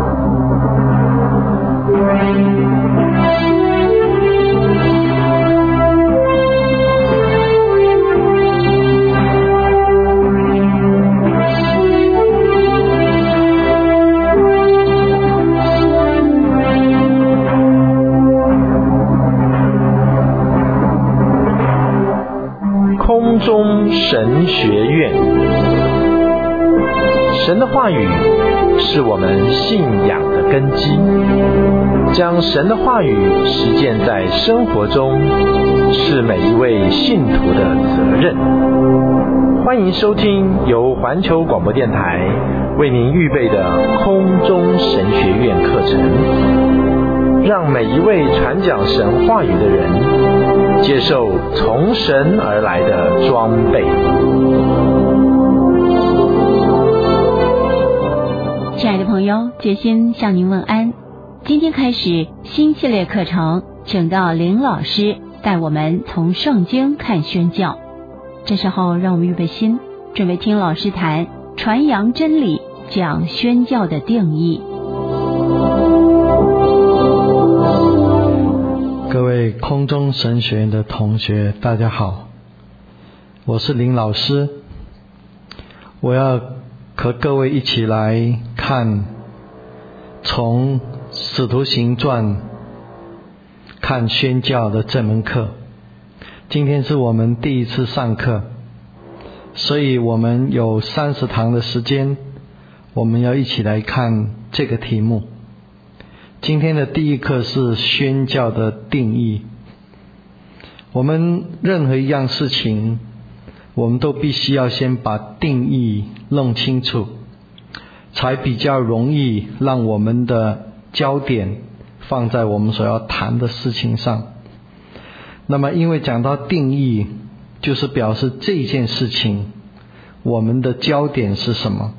空中神学院。神的话语是我们信仰的根基，将神的话语实践在生活中，是每一位信徒的责任。欢迎收听由环球广播电台为您预备的空中神学院课程，让每一位传讲神话语的人接受从神而来的装备。 亲爱的朋友，杰心向您问安。今天开始新系列课程，请到林老师带我们从圣经看宣教。这时候让我们预备心，准备听老师谈传扬真理，讲宣教的定义。 各位空中神学院的同学，大家好，我是林老师。我要和各位一起来看从使徒行传看宣教的这门课。今天是我们第一次上课，所以我们有30堂的时间，我们要一起来看这个题目。今天的第一课是宣教的定义。我们任何一样事情，我们都必须要先把定义弄清楚，才比较容易让我们的焦点放在我们所要谈的事情上。那么因为讲到定义，就是表示这件事情我们的焦点是什么。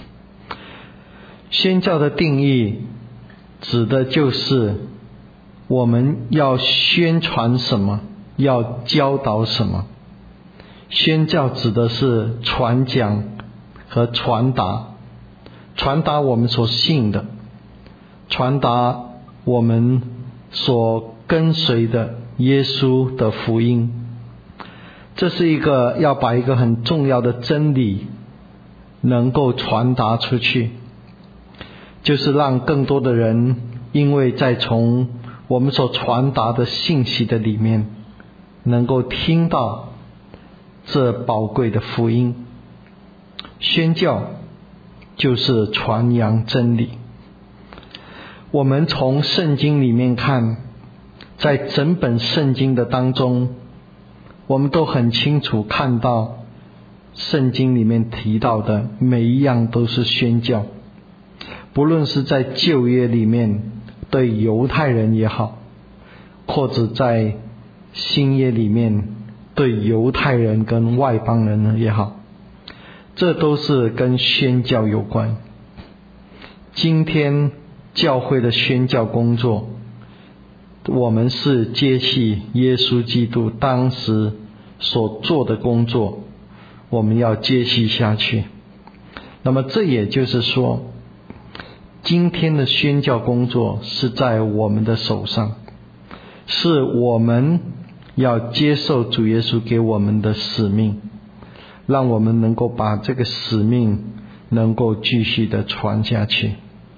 宣教的定义指的就是我们要宣传什么，要教导什么。宣教指的是传讲和传达，传达我们所信的，传达我们所跟随的耶稣的福音。这是一个要把一个很重要的真理能够传达出去，就是让更多的人因为在从我们所传达的信息的里面能够听到这宝贵的福音。宣教就是传扬真理。我们从圣经里面看，在整本圣经的当中，我们都很清楚看到圣经里面提到的每一样都是宣教。不论是在旧约里面对犹太人也好，或者在新约里面对犹太人跟外邦人也好，这都是跟宣教有关。今天教会的宣教工作，我们是接续耶稣基督当时所做的工作，我们要接续下去。那么这也就是说，今天的宣教工作是在我们的手上，是我们要接受主耶稣给我们的使命，让我们能够把这个使命能够继续的传下去。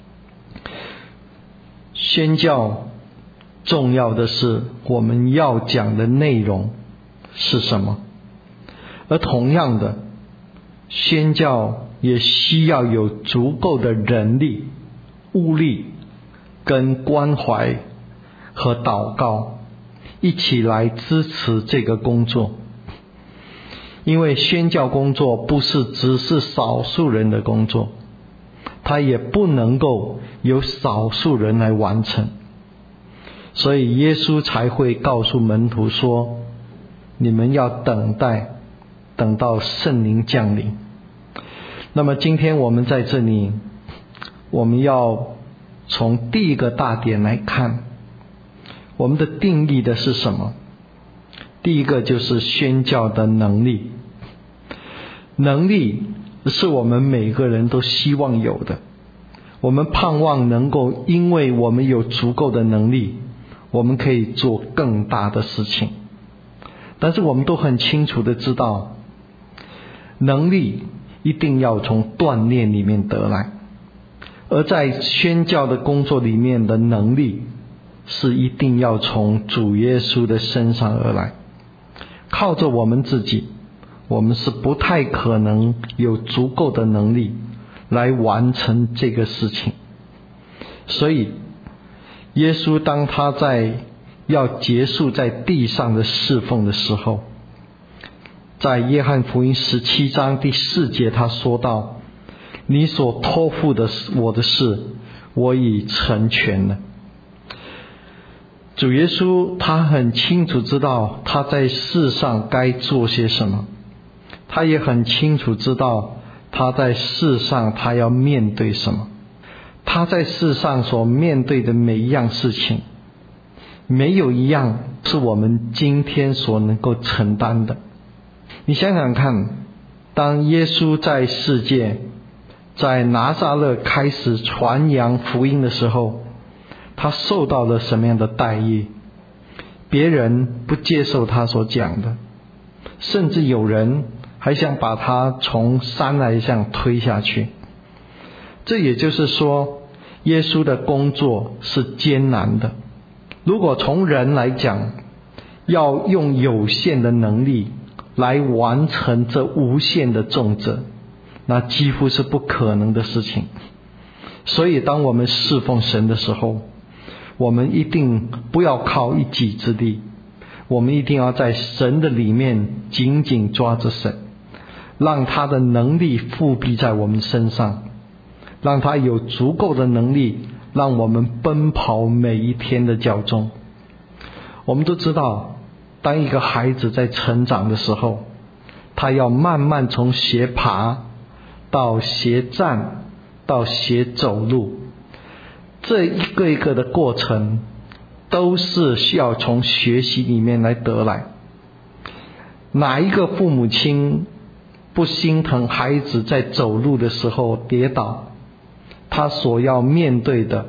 宣教重要的是我们要讲的内容是什么，而同样的，宣教也需要有足够的人力、物力跟关怀和祷告一起来支持这个工作。因为宣教工作不是只是少数人的工作，它也不能够由少数人来完成。所以耶稣才会告诉门徒说，你们要等待，等到圣灵降临。那么今天我们在这里，我们要从第一个大点来看，我们的定义的是什么？第一个就是宣教的能力。能力是我们每个人都希望有的， 我们盼望能够因为我们有足够的能力，我们可以做更大的事情。但是我们都很清楚的知道，能力一定要从锻炼里面得来，而在宣教的工作里面的能力是一定要从主耶稣的身上而来。靠着我们自己，我们是不太可能有足够的能力来完成这个事情。所以耶稣当他要结束在地上的侍奉的时候，在约翰福音17章第4节他说道，你所托付的我的事，我已成全了。主耶稣他很清楚知道他在世上该做些什么，他也很清楚知道他在世上他要面对什么。他在世上所面对的每一样事情，没有一样是我们今天所能够承担的。你想想看，当耶稣在世界，在拿撒勒开始传扬福音的时候，他受到了什么样的待遇？别人不接受他所讲的，甚至有人还想把他从山崖上推下去。这也就是说，耶稣的工作是艰难的。如果从人来讲，要用有限的能力来完成这无限的重责，那几乎是不可能的事情。所以当我们侍奉神的时候，我们一定不要靠一己之力，我们一定要在神的里面紧紧抓着神，让他的能力复辟在我们身上，让他有足够的能力让我们奔跑每一天的脚中。我们都知道，当一个孩子在成长的时候，他要慢慢从学爬到学站到学走路，这一个一个的过程都是需要从学习里面来得来。哪一个父母亲不心疼孩子在走路的时候跌倒？他所要面对的，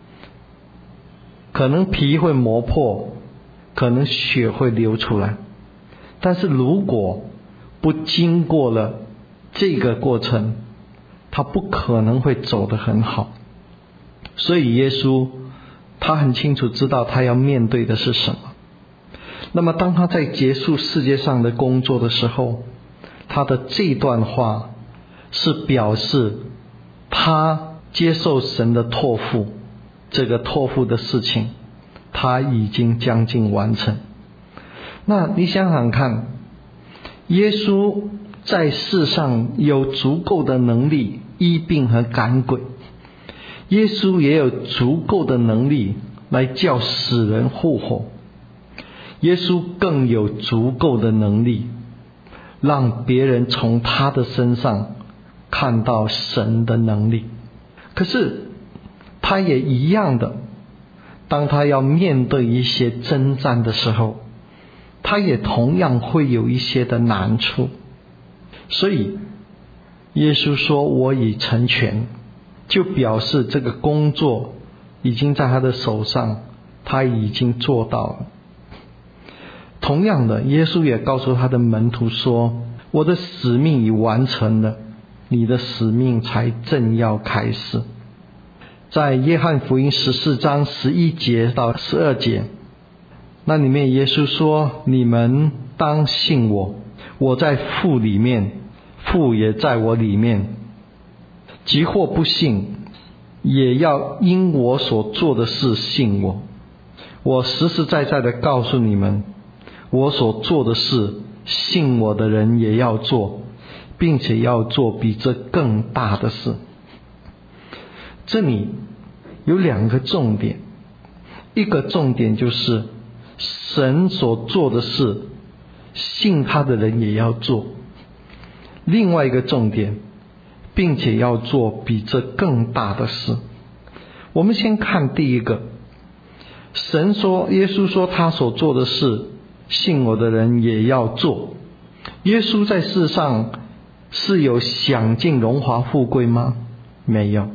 可能皮会磨破，可能血会流出来，但是如果不经过了这个过程，他不可能会走得很好。所以耶稣他很清楚知道他要面对的是什么。那么当他在结束世界上的工作的时候，他的这段话是表示他接受神的托付，这个托付的事情他已经将近完成。那你想想看，耶稣在世上有足够的能力医病和赶鬼，耶稣也有足够的能力来叫死人复活，耶稣更有足够的能力让别人从他的身上看到神的能力。可是他也一样的，当他要面对一些征战的时候，他也同样会有一些的难处。所以耶稣说我已成全，就表示这个工作已经在他的手上，他已经做到了。同样的，耶稣也告诉他的门徒说，我的使命已完成了，你的使命才正要开始。在约翰福音14章11节到12节，那里面耶稣说，你们当信我，我在父里面，父也在我里面。即或不信，也要因我所做的事信我。我实实在在的告诉你们，我所做的事，信我的人也要做，并且要做比这更大的事。这里有两个重点，一个重点就是神所做的事，信他的人也要做。另外一个重点，并且要做比这更大的事。我们先看第一个，神说，耶稣说他所做的事，信我的人也要做。耶稣在世上是有享尽荣华富贵吗？没有。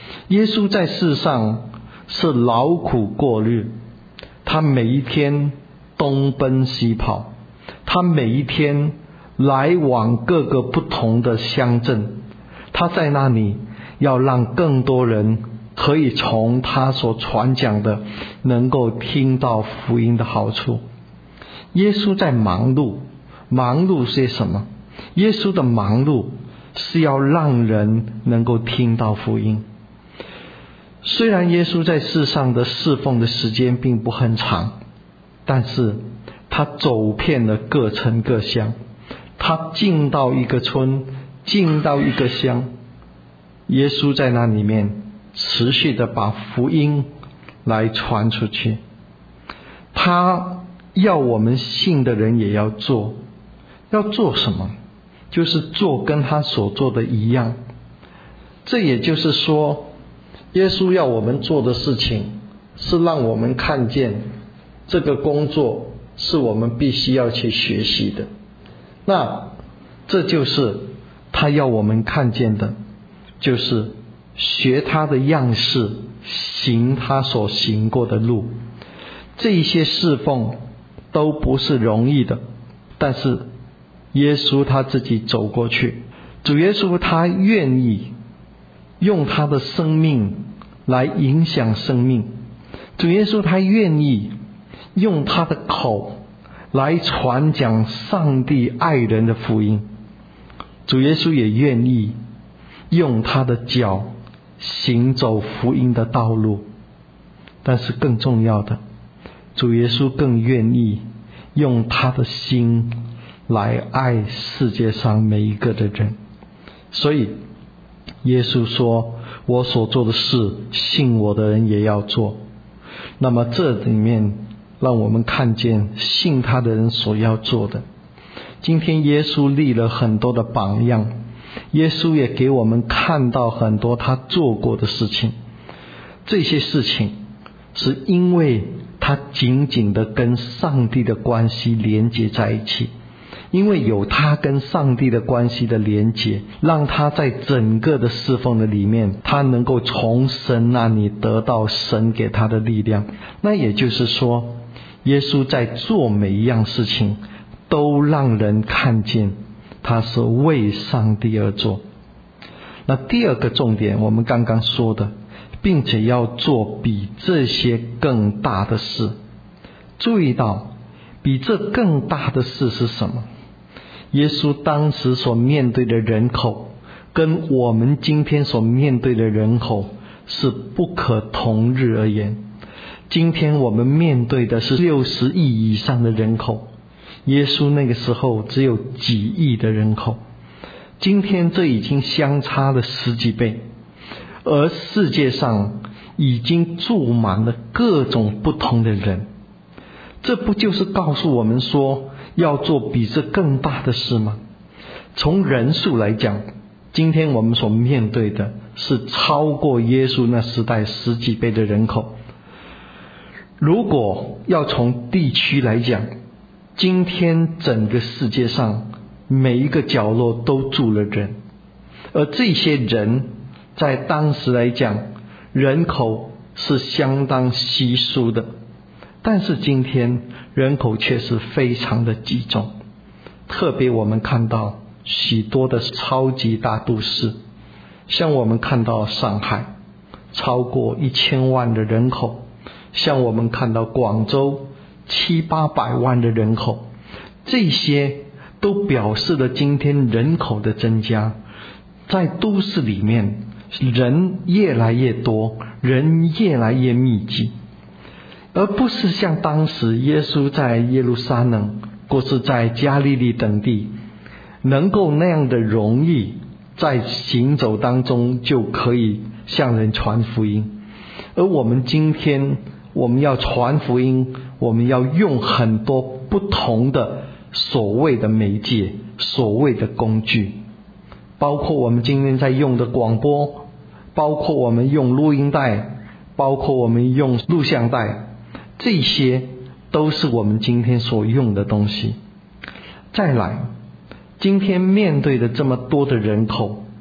耶稣在世上是劳苦过日，他每一天东奔西跑，他每一天来往各个不同的乡镇，他在那里要让更多人可以从他所传讲的能够听到福音的好处。耶稣在忙碌，忙碌些什么？耶稣的忙碌是要让人能够听到福音。虽然耶稣在世上的侍奉的时间并不很长，但是他走遍了各城各乡，他进到一个村，进到一个乡，耶稣在那里面持续的把福音来传出去。他要我们信的人也要做什么？就是做跟他所做的一样。这也就是说，耶稣要我们做的事情是让我们看见这个工作是我们必须要去学习的。那这就是他要我们看见的，就是学他的样式，行他所行过的路。这一些侍奉都不是容易的，但是耶稣他自己走过去，主耶稣他愿意用他的生命来影响生命，主耶稣他愿意用他的口来传讲上帝爱人的福音，主耶稣也愿意用他的脚行走福音的道路。但是更重要的，主耶稣更愿意用他的心来爱世界上每一个的人。所以耶稣说，我所做的事信我的人也要做。那么这里面让我们看见信他的人所要做的。今天耶稣立了很多的榜样，耶稣也给我们看到很多他做过的事情。这些事情是因为他紧紧的跟上帝的关系连接在一起，因为有他跟上帝的关系的连接，让他在整个的侍奉的里面，他能够从神那里得到神给他的力量。那也就是说，耶稣在做每一样事情都让人看见他是为上帝而做。那第二个重点，我们刚刚说的，并且要做比这些更大的事。注意到比这更大的事是什么？耶稣当时所面对的人口跟我们今天所面对的人口是不可同日而言。今天我们面对的是60亿以上的人口，耶稣那个时候只有几亿的人口，今天这已经相差了10几倍，而世界上已经住满了各种不同的人。这不就是告诉我们说要做比这更大的事吗？从人数来讲，今天我们所面对的是超过耶稣那时代10几倍的人口。如果要从地区来讲，今天整个世界上每一个角落都住了人，而这些人在当时来讲，人口是相当稀疏的。但是今天人口却是非常的集中，特别我们看到许多的超级大都市，像我们看到上海超过1000万的人口，像我们看到广州700-800万的人口，这些都表示了今天人口的增加。在都市里面，人越来越多，人越来越密集，而不是像当时耶稣在耶路撒冷或是在加利利等地能够那样的容易在行走当中就可以向人传福音。而我们今天我们要传福音，我们要用很多不同的所谓的媒介，所谓的工具，包括我们今天在用的广播，包括我们用录音带，包括我们用录像带，这些都是我们今天所用的东西。再来，今天面对的这么多的人口，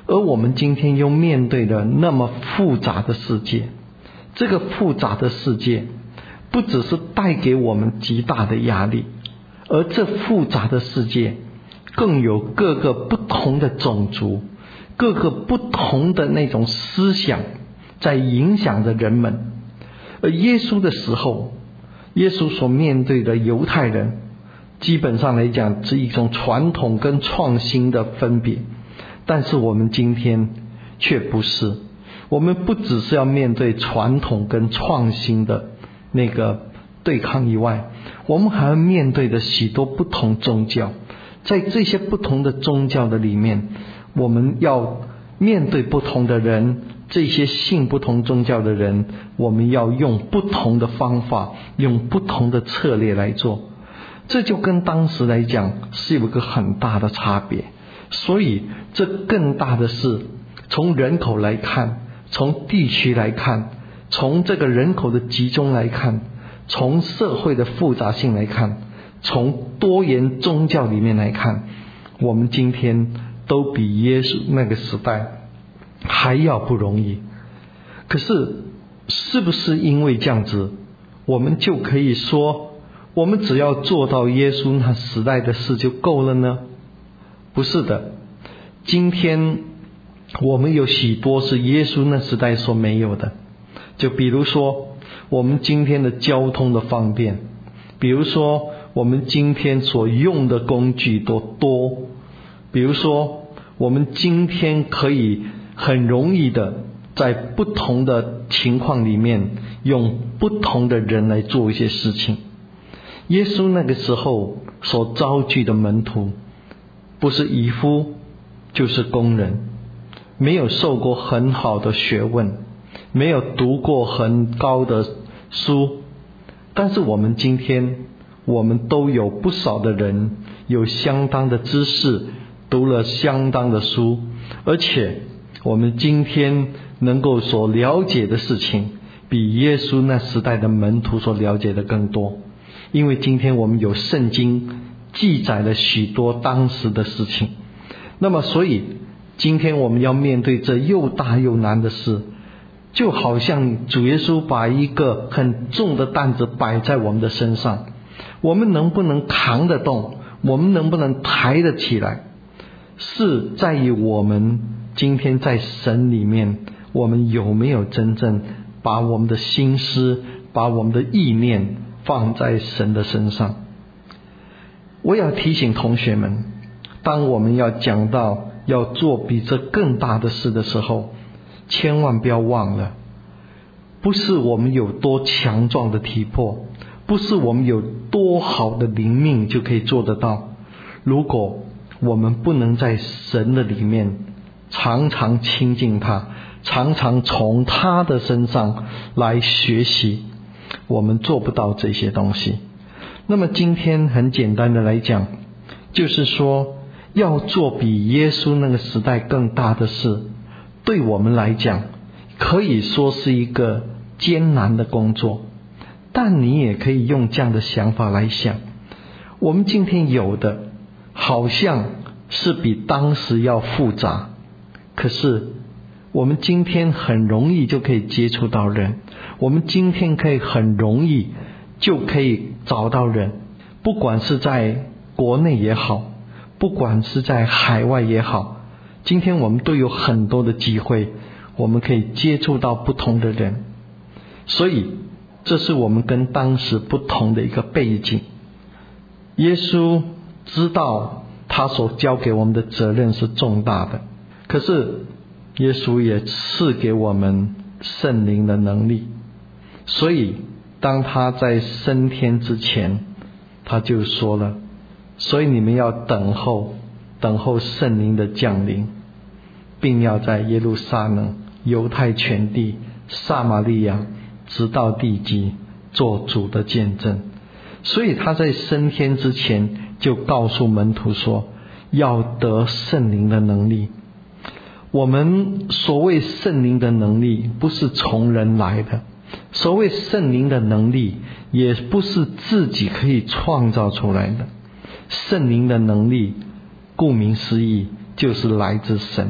而我们今天又面对了那么复杂的世界，这个复杂的世界不只是带给我们极大的压力，而这复杂的世界更有各个不同的种族，各个不同的那种思想在影响着人们。而耶稣的时候，耶稣所面对的犹太人基本上来讲是一种传统跟创新的分别，但是我们今天却不是，我们不只是要面对传统跟创新的那个对抗以外，我们还要面对的许多不同宗教。在这些不同的宗教的里面，我们要面对不同的人，这些信不同宗教的人，我们要用不同的方法，用不同的策略来做。这就跟当时来讲是有一个很大的差别。所以这更大的是从人口来看，从地区来看，从这个人口的集中来看，从社会的复杂性来看，从多元宗教里面来看，我们今天都比耶稣那个时代还要不容易。可是是不是因为这样子，我们就可以说我们只要做到耶稣那时代的事就够了呢？不是的，今天我们有许多是耶稣那时代所没有的。就比如说我们今天的交通的方便，比如说我们今天所用的工具多，比如说我们今天可以很容易的在不同的情况里面用不同的人来做一些事情。耶稣那个时候所招聚的门徒不是渔夫就是工人，没有受过很好的学问，没有读过很高的书，但是我们今天我们都有不少的人有相当的知识，读了相当的书，而且我们今天能够所了解的事情比耶稣那时代的门徒所了解的更多。因为今天我们有圣经记载了许多当时的事情，那么所以今天我们要面对这又大又难的事，就好像主耶稣把一个很重的担子摆在我们的身上，我们能不能扛得动，我们能不能抬得起来，是在于我们今天在神里面，我们有没有真正把我们的心思，把我们的意念放在神的身上。我要提醒同学们，当我们要讲到要做比这更大的事的时候，千万不要忘了，不是我们有多强壮的体魄，不是我们有多好的灵命就可以做得到。如果我们不能在神的里面常常亲近他，常常从他的身上来学习，我们做不到这些东西。那么今天很简单的来讲，就是说要做比耶稣那个时代更大的事，对我们来讲可以说是一个艰难的工作，但你也可以用这样的想法来想，我们今天有的好像是比当时要复杂，可是我们今天很容易就可以接触到人，我们今天可以很容易就可以找到人，不管是在国内也好，不管是在海外也好，今天我们都有很多的机会，我们可以接触到不同的人。所以这是我们跟当时不同的一个背景。耶稣知道他所交给我们的责任是重大的，可是耶稣也赐给我们圣灵的能力，所以当他在升天之前，他就说了，所以你们要等候圣灵的降临，并要在耶路撒冷、犹太全地、撒玛利亚直到地极做主的见证。所以他在升天之前就告诉门徒说，要得圣灵的能力。我们所谓圣灵的能力不是从人来的，所谓圣灵的能力也不是自己可以创造出来的。圣灵的能力顾名思义就是来自神，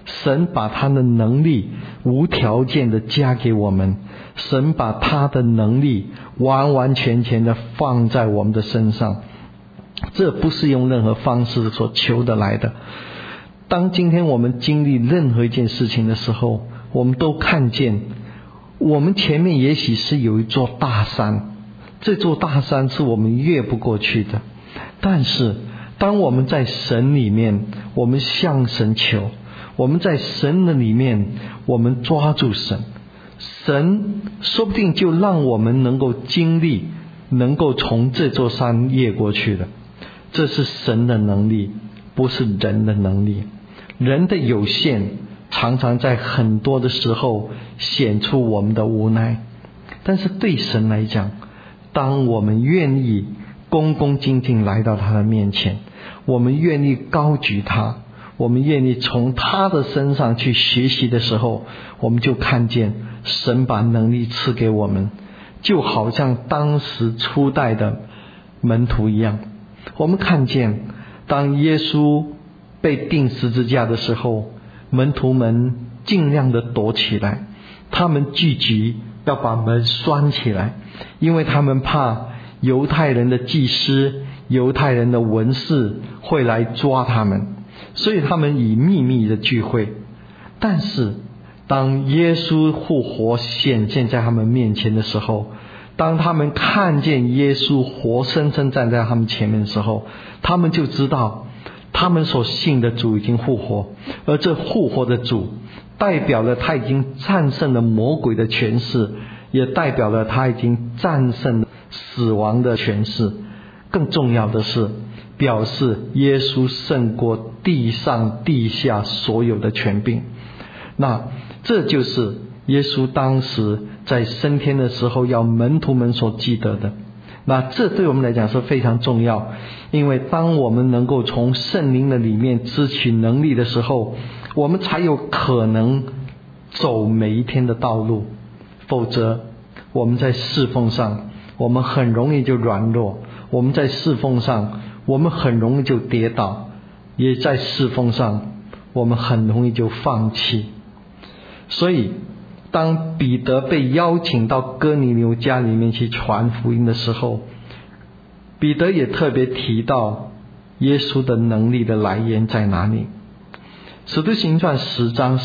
神把他的能力无条件的加给我们，神把他的能力完完全全的放在我们的身上，这不是用任何方式所求得来的。当今天我们经历任何一件事情的时候，我们都看见我们前面也许是有一座大山，这座大山是我们越不过去的，但是当我们在神里面，我们向神求，我们在神的里面，我们抓住神，神说不定就让我们能够经历，能够从这座山越过去的。这是神的能力，不是人的能力。人的有限常常在很多的时候显出我们的无奈，但是对神来讲，当我们愿意恭恭敬敬来到他的面前，我们愿意高举他，我们愿意从他的身上去学习的时候，我们就看见神把能力赐给我们，就好像当时初代的门徒一样。我们看见当耶稣被钉十字架的时候，门徒们尽量的躲起来，他们聚集要把门拴起来，因为他们怕犹太人的祭司、犹太人的文士会来抓他们，所以他们以秘密的聚会。但是当耶稣复活显现在他们面前的时候，当他们看见耶稣活生生站在他们前面的时候，他们就知道他们所信的主已经复活，而这复活的主代表了他已经战胜了魔鬼的权势，也代表了他已经战胜了死亡的权势。更重要的是，表示耶稣胜过地上地下所有的权柄。那这就是耶稣当时在升天的时候要门徒们所记得的。那这对我们来讲是非常重要，因为当我们能够从圣灵的里面支取能力的时候，我们才有可能走每一天的道路。否则我们在侍奉上，我们很容易就软弱，我们在侍奉上，我们很容易就跌倒，也在侍奉上，我们很容易就放弃。所以当彼得被邀请到哥尼流家里面去传福音的时候，彼得也特别提到耶稣的能力的来源在哪里。使徒行传10章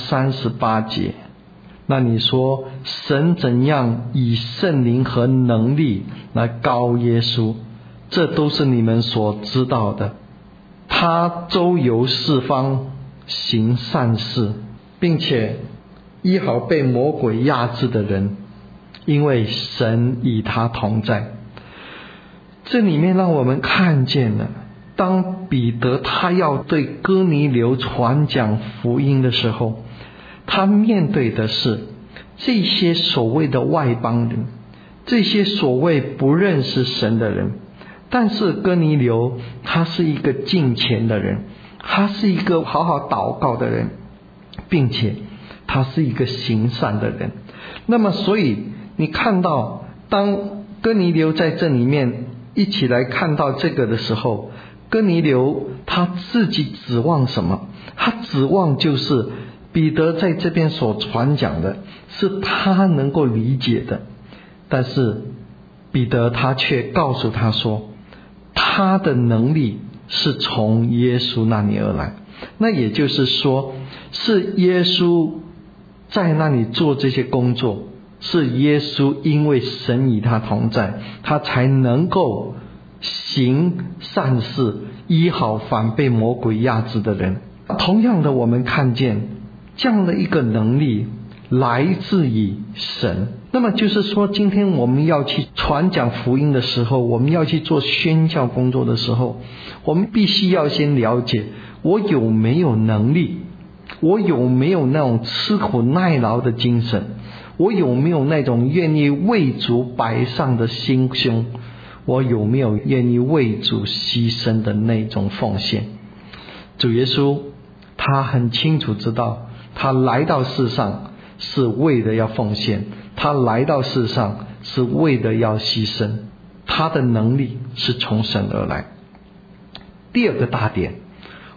38节，那你说神怎样以圣灵和能力来膏耶稣，这都是你们所知道的。他周游四方行善事，并且医好被魔鬼压制的人，因为神与他同在。这里面让我们看见了，当彼得他要对哥尼流传讲福音的时候，他面对的是这些所谓的外邦人，这些所谓不认识神的人。但是哥尼流他是一个敬虔的人，他是一个好好祷告的人，并且他是一个行善的人。那么所以你看到当哥尼流在这里面一起来看到这个的时候，哥尼流他自己指望什么？他指望就是彼得在这边所传讲的是他能够理解的，但是彼得他却告诉他说，他的能力是从耶稣那里而来。那也就是说，是耶稣在那里做这些工作，是耶稣因为神与他同在，他才能够行善事，医好凡被魔鬼压制的人。同样的，我们看见这样的一个能力来自于神。那么就是说，今天我们要去传讲福音的时候，我们要去做宣教工作的时候，我们必须要先了解我有没有能力，我有没有那种吃苦耐劳的精神，我有没有那种愿意为主摆上的心胸，我有没有愿意为主牺牲的那种奉献。主耶稣他很清楚知道，他来到世上是为了要奉献，他来到世上是为了要牺牲，他的能力是从神而来。第二个大点，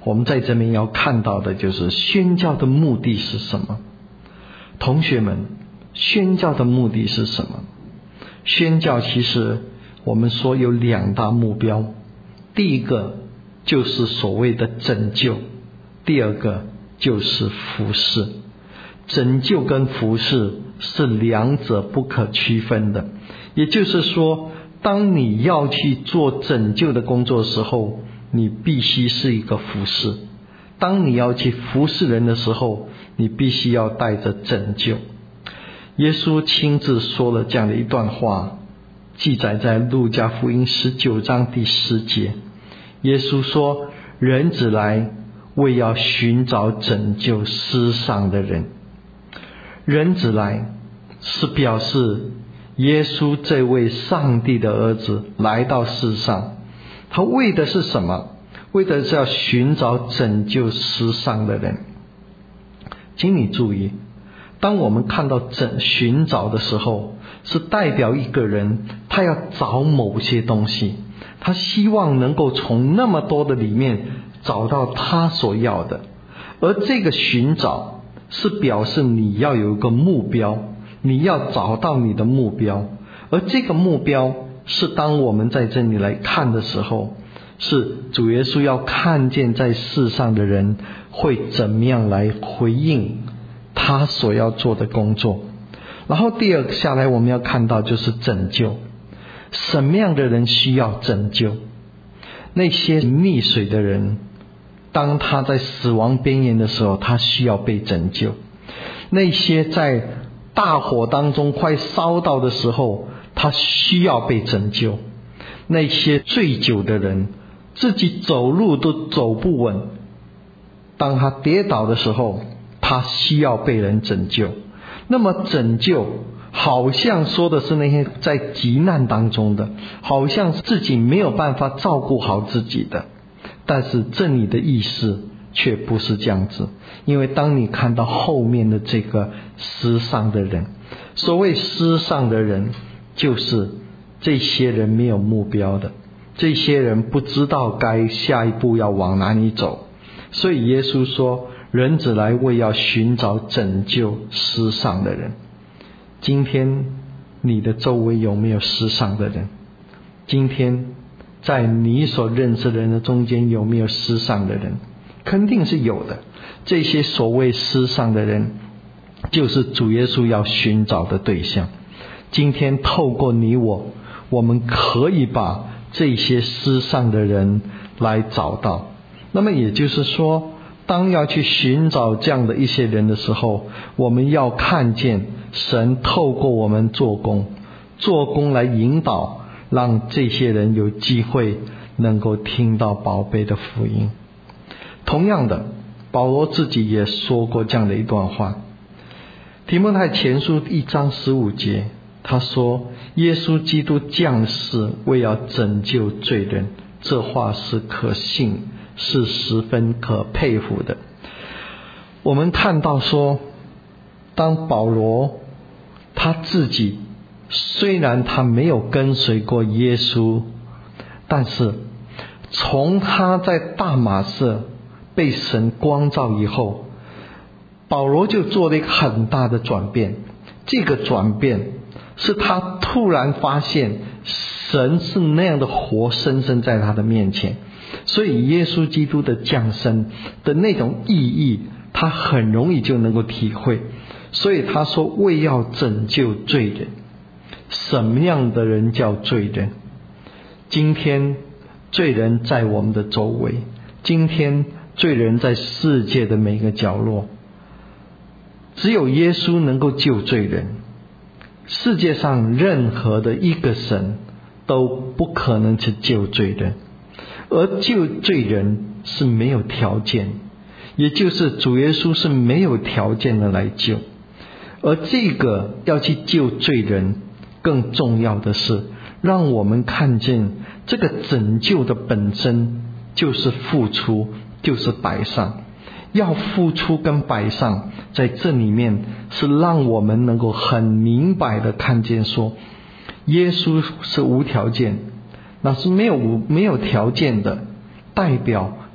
我们在这边要看到的就是宣教的目的是什么。同学们，宣教的目的是什么？宣教其实我们说有2大目标，第一个就是所谓的拯救，第二个就是服事。拯救跟服事是2者不可区分的，也就是说，当你要去做拯救的工作的时候，你必须是一个服事；当你要去服事人的时候，你必须要带着拯救。耶稣亲自说了这样的一段话，记载在路加福音19章第10节。耶稣说，人子来为要寻找拯救世上的人。人子来是表示耶稣这位上帝的儿子来到世上，他为的是什么？为的是要寻找拯救世上的人。请你注意，当我们看到寻找的时候，是代表一个人他要找某些东西，他希望能够从那么多的里面找到他所要的。而这个寻找是表示你要有一个目标，你要找到你的目标。而这个目标是当我们在这里来看的时候，是主耶稣要看见在世上的人会怎么样来回应他所要做的工作。然后第二个下来我们要看到就是拯救。什么样的人需要拯救？那些溺水的人，当他在死亡边缘的时候，他需要被拯救。那些在大火当中快烧到的时候，他需要被拯救。那些醉酒的人，自己走路都走不稳，当他跌倒的时候，他需要被人拯救。那么拯救好像说的是那些在急难当中的，好像自己没有办法照顾好自己的，但是这里的意思却不是这样子。因为当你看到后面的这个世上的人，所谓世上的人，就是这些人没有目标的，这些人不知道该下一步要往哪里走。所以耶稣说，人子来为要寻找拯救世上的人。今天你的周围有没有世上的人？今天在你所认识的人的中间有没有世上的人？肯定是有的。这些所谓世上的人，就是主耶稣要寻找的对象。今天透过你我们可以把这些世上的人来找到。那么也就是说，当要去寻找这样的一些人的时候，我们要看见神透过我们做工来引导，让这些人有机会能够听到宝贝的福音。同样的，保罗自己也说过这样的一段话，提摩太前书1章15节，他说，耶稣基督降世为要拯救罪人，这话是可信，是十分可佩服的。我们看到说，当保罗他自己虽然他没有跟随过耶稣，但是从他在大马色被神光照以后，保罗就做了一个很大的转变。这个转变是他突然发现神是那样的活生生在他的面前，所以耶稣基督的降生的那种意义他很容易就能够体会。所以他说，为要拯救罪人。什么样的人叫罪人？今天罪人在我们的周围，今天罪人在世界的每个角落，只有耶稣能够救罪人。世界上任何的一个神都不可能去救罪人，而救罪人是没有条件，也就是主耶稣是没有条件的来救。而这个要去救罪人，更重要的是让我们看见这个拯救的本身就是付出，就是摆上。要付出跟摆上，在这里面是让我们能够很明白的看见说，耶稣是无条件，那是没有条件的，代表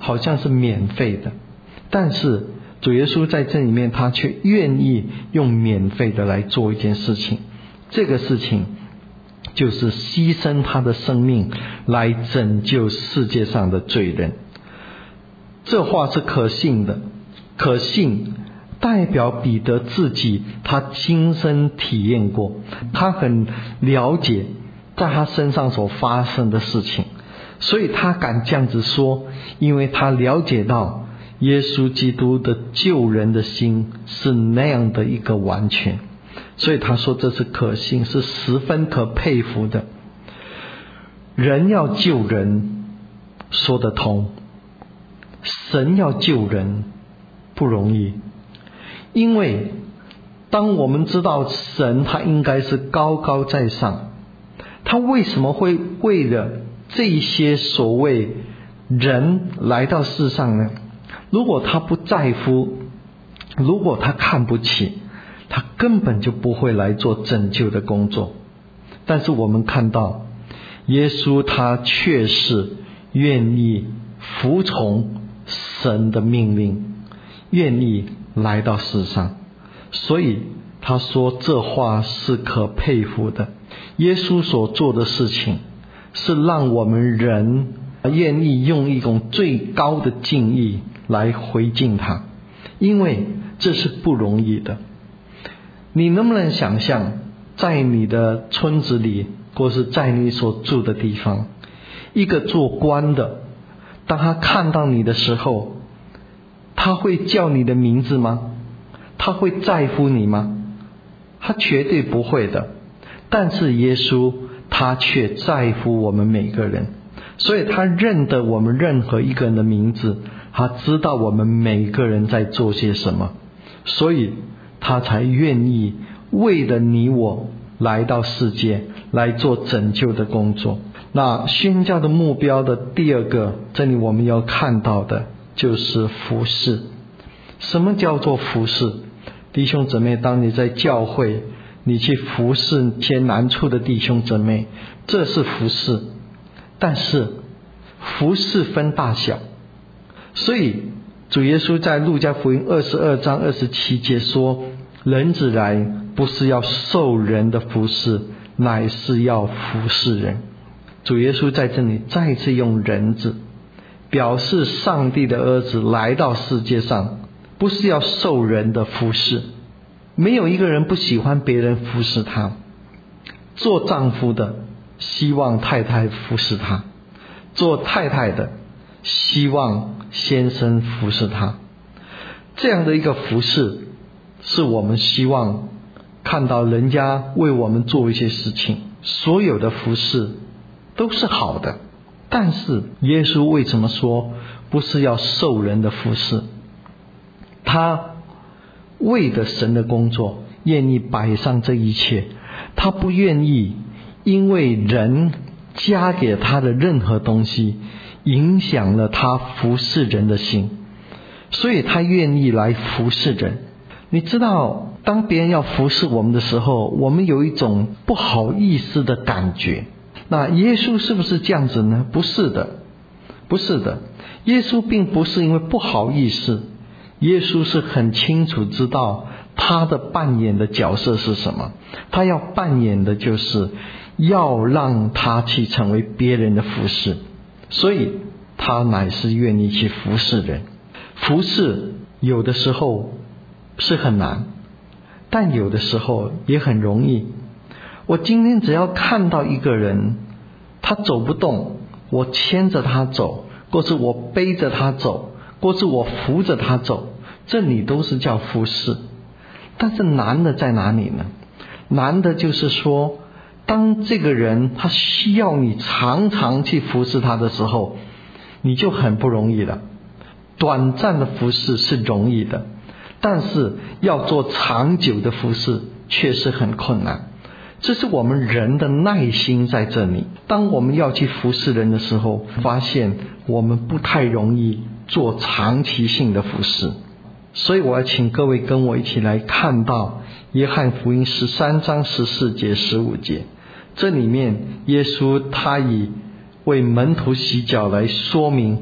好像是免费的，但是主耶稣在这里面他却愿意用免费的来做一件事情，这个事情就是牺牲他的生命来拯救世界上的罪人。这话是可信的，可信代表彼得自己他亲身体验过，他很了解在他身上所发生的事情，所以他敢这样子说，因为他了解到耶稣基督的救人的心是那样的一个完全，所以他说这是可信，是十分可佩服的。人要救人说得通，神要救人不容易。因为当我们知道神他应该是高高在上，他为什么会为了这些所谓人来到世上呢？如果他不在乎，如果他看不起，他根本就不会来做拯救的工作。但是我们看到耶稣他却是愿意服从神的命令，愿意来到世上，所以他说这话是可佩服的。耶稣所做的事情是让我们人愿意用一种最高的敬意来回敬他，因为这是不容易的。你能不能想象，在你的村子里，或是在你所住的地方，一个做官的，当他看到你的时候，他会叫你的名字吗？他会在乎你吗？他绝对不会的。但是耶稣他却在乎我们每个人，所以他认得我们任何一个人的名字，他知道我们每个人在做些什么，所以他才愿意为了你我来到世界来做拯救的工作。那宣教的目标的第二个，这里我们要看到的就是服事。什么叫做服事？弟兄姊妹，当你在教会你去服事一些难处的弟兄姊妹，这是服事。但是服事分大小，所以主耶稣在路加福音22章27节说，人子来不是要受人的服事，乃是要服事人。主耶稣在这里再次用人子表示上帝的儿子来到世界上，不是要受人的服事。没有一个人不喜欢别人服侍他，做丈夫的希望太太服侍他，做太太的希望先生服侍他。这样的一个服侍是我们希望看到人家为我们做一些事情，所有的服侍都是好的。但是耶稣为什么说不是要受人的服侍？他为了神的工作愿意摆上这一切，他不愿意因为人加给他的任何东西影响了他服侍人的心，所以他愿意来服侍人。你知道，当别人要服侍我们的时候，我们有一种不好意思的感觉。那耶稣是不是这样子呢？不是的，不是的。耶稣并不是因为不好意思，耶稣是很清楚知道他的扮演的角色是什么。他要扮演的就是要让他去成为别人的服侍，所以他乃是愿意去服侍人。服侍有的时候是很难，但有的时候也很容易。我今天只要看到一个人他走不动，我牵着他走，或是我背着他走，或是我扶着他走，这里都是叫服侍。但是难的在哪里呢？难的就是说，当这个人他需要你常常去服侍他的时候，你就很不容易了。短暂的服侍是容易的，但是要做长久的服侍却是很困难。这是我们人的耐心在这里。当我们要去服侍人的时候，发现我们不太容易做长期性的服侍。所以我要请各位跟我一起来看到约翰福音13章14节15节，这里面耶稣他以为门徒洗脚来说明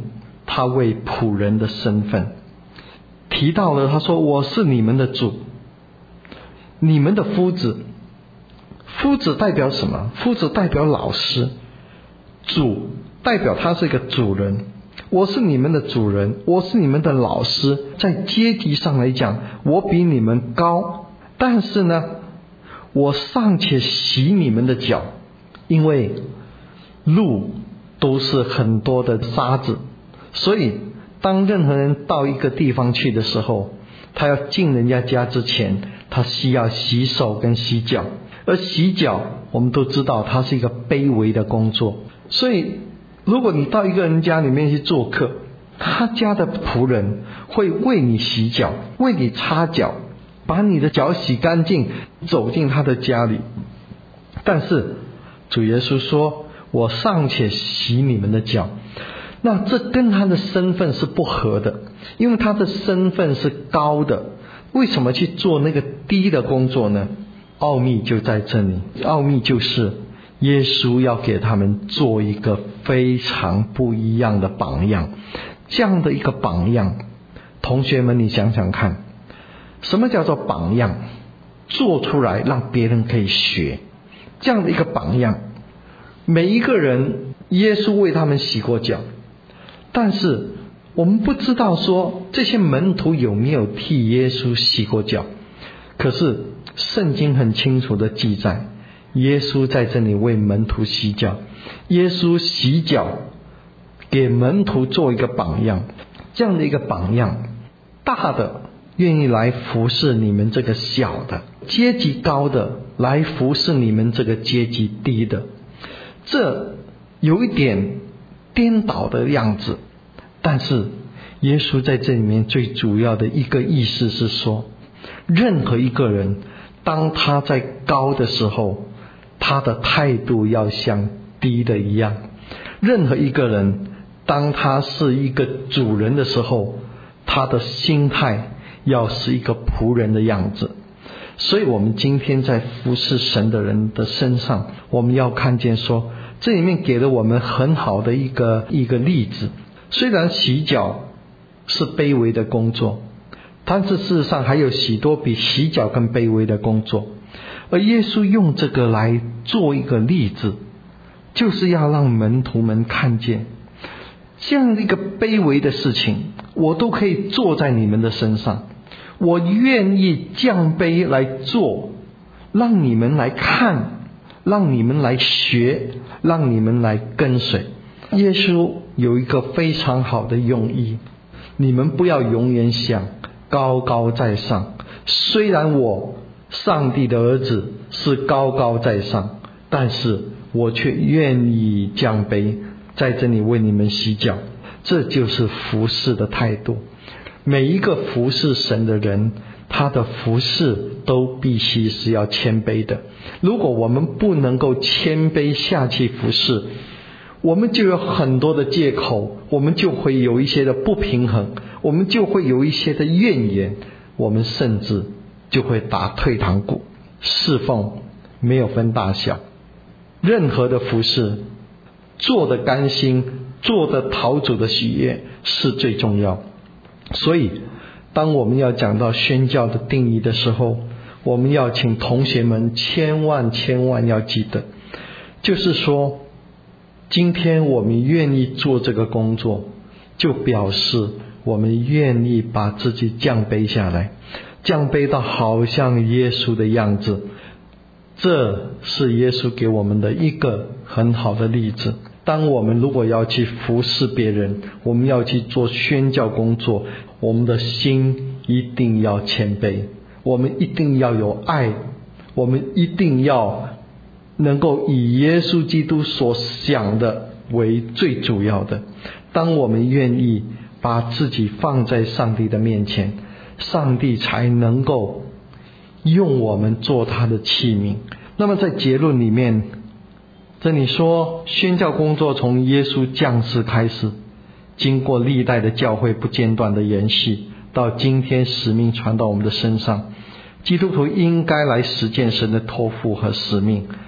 他为仆人的身份，提到了他说我是你们的主，你们的夫子。夫子代表什么？夫子代表老师，主代表他是一个主人。我是你们的主人，我是你们的老师，在阶级上来讲我比你们高，但是呢我尚且洗你们的脚，因为路都是很多的沙子，所以当任何人到一个地方去的时候，他要进人家家之前，他需要洗手跟洗脚。而洗脚我们都知道它是一个卑微的工作，所以如果你到一个人家里面去做客，他家的仆人会为你洗脚，为你擦脚，把你的脚洗干净，走进他的家里。但是主耶稣说我尚且洗你们的脚，那这跟他的身份是不合的，因为他的身份是高的，为什么去做那个低的工作呢？奥秘就在这里，奥秘就是耶稣要给他们做一个非常不一样的榜样。这样的一个榜样，同学们你想想看，什么叫做榜样？做出来让别人可以学，这样的一个榜样。每一个人耶稣为他们洗过脚，但是我们不知道说这些门徒有没有替耶稣洗过脚。可是圣经很清楚的记载，耶稣在这里为门徒洗脚，耶稣洗脚给门徒做一个榜样。这样的一个榜样，大的愿意来服侍你们这个小的，阶级高的来服侍你们这个阶级低的，这有一点颠倒的样子。但是耶稣在这里面最主要的一个意思是说，任何一个人当他在高的时候，他的态度要像低的一样。任何一个人当他是一个主人的时候，他的心态要是一个仆人的样子。所以我们今天在服侍神的人的身上，我们要看见说，这里面给了我们很好的一个例子。虽然洗脚是卑微的工作，但是事实上还有许多比洗脚更卑微的工作，而耶稣用这个来做一个例子，就是要让门徒们看见，这样的一个卑微的事情我都可以做在你们的身上，我愿意降卑来做，让你们来看，让你们来学，让你们来跟随。耶稣有一个非常好的用意，你们不要永远想高高在上，虽然我上帝的儿子是高高在上，但是我却愿意降卑，在这里为你们洗脚。这就是服侍的态度。每一个服侍神的人，他的服侍都必须是要谦卑的。如果我们不能够谦卑下去服侍，我们就有很多的借口，我们就会有一些的不平衡，我们就会有一些的怨言，我们甚至就会打退堂鼓。侍奉没有分大小，任何的服侍做得甘心，做得讨主的喜悦是最重要。所以当我们要讲到宣教的定义的时候，我们要请同学们千万要记得，就是说今天我们愿意做这个工作，就表示我们愿意把自己降卑下来，降卑到好像耶稣的样子。这是耶稣给我们的一个很好的例子。当我们如果要去服侍别人，我们要去做宣教工作，我们的心一定要谦卑，我们一定要有爱，我们一定要能够以耶稣基督所想的为最主要的。当我们愿意把自己放在上帝的面前，上帝才能够用我们做他的器皿。那么在结论里面，这里说宣教工作从耶稣降世开始，经过历代的教会不间断的延续，到今天使命传到我们的身上，基督徒应该来实践神的托付和使命，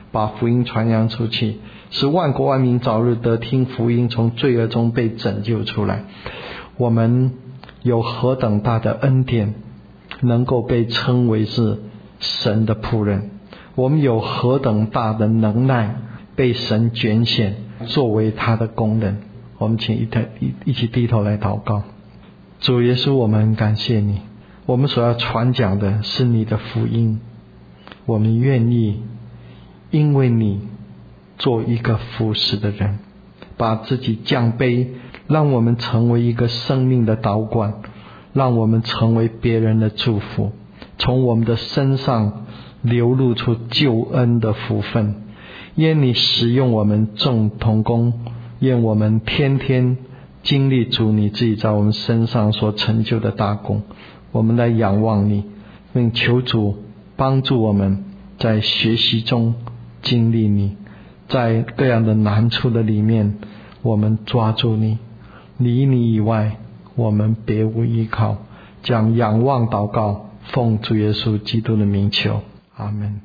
把福音传扬出去，使万国万民早日得听福音，从罪恶中被拯救出来。我们有何等大的恩典，能够被称为是神的仆人，我们有何等大的能耐，被神拣选作为他的工人。我们请一起低头来祷告。主耶稣，我们感谢你，我们所要传讲的是你的福音，我们愿意因为你做一个服侍的人，把自己降卑，让我们成为一个生命的导管，让我们成为别人的祝福，从我们的身上流露出救恩的福分。愿你使用我们众同工，愿我们天天经历主你自己在我们身上所成就的大功。我们来仰望你，并求主帮助我们在学习中经历你，在各样的难处的里面，我们抓住你，离你以外我们别无依靠。将仰望祷告，奉主耶稣基督的名求，阿们。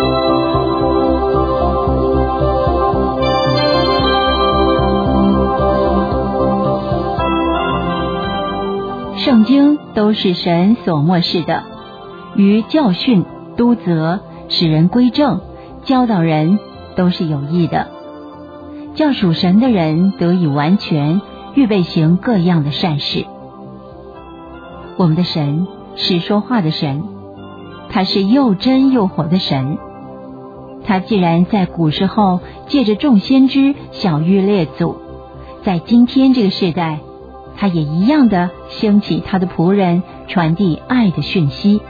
圣经都是神所默示的，于教训、督责、使人归正、教导人，都是有益的，叫属神的人得以完全，预备行各样的善事。我们的神是说话的神，他是又真又活的神。他既然在古时候借着众先知晓谕列祖，在今天这个世代，他也一样的兴起他的仆人，传递爱的讯息。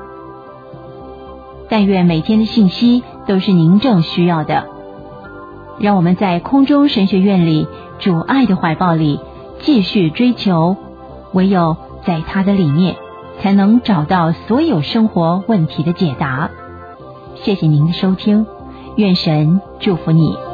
但愿每天的信息都是您正需要的。让我们在空中神学院里，主爱的怀抱里继续追求，唯有在他的里面，才能找到所有生活问题的解答。谢谢您的收听，愿神祝福你。